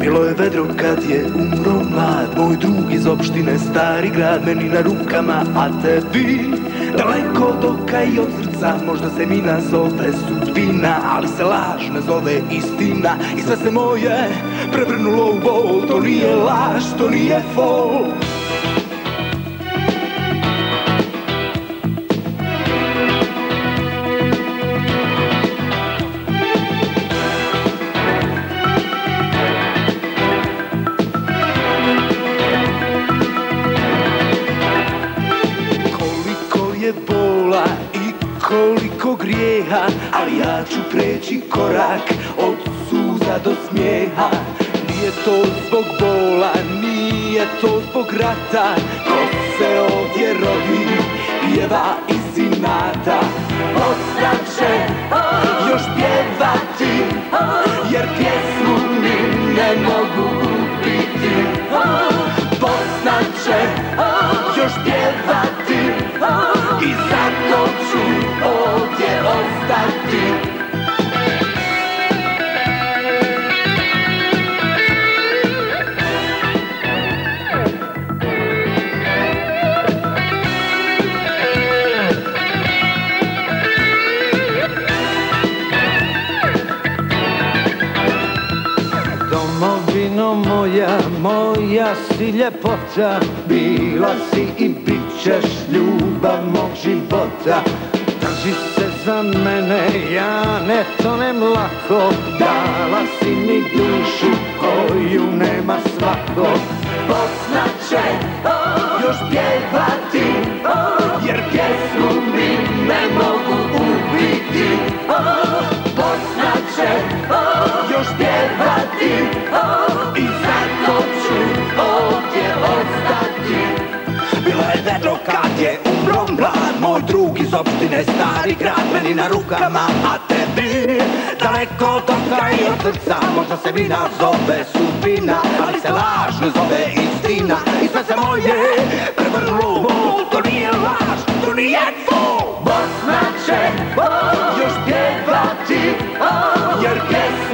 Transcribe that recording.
Bilo je vedro kad je umro mlad, moj drug iz opštine Stari grad, meni na rukama, a tebi daleko od oka i od srca. Možda se mi nazove sudbina, ali se laž ne zove istina. I sve se moje prevrnulo u bol, to nije laž, to nije fol. Bola i koliko grijeha, ali ja ću preći korak od suza do smijeha. Nije to zbog bola, nije to zbog rata, ko se ovdje rodi, pjeva iz inata. Ostaće još pjevati, jer pjesmu mi ne mogu ubiti. Poznaće još pjevati i zato ću ovdje ostati. Domovino moja, moja si ljepota, bila si i bit ćeš ljubav mog života. Drži se za mene, ja ne tonem lako, dala si mi dušu koju nema svako. Poznaće još pjevati, jer pjesmu mi ne mogu ubiti. Poznaće još pjevati i zato ću ovdje ostati. Bilo je vedro kad je umro mlad, moj drug iz opštine Stari grad, meni na rukama, a tebi daleko od oka i od srca. Možda se vina zove sudbina, ali se laž ne zove istina. I sve se moje prevrnulo u bol, to nije laž, to nije fol. Bosna će još pjevati, jer pjesma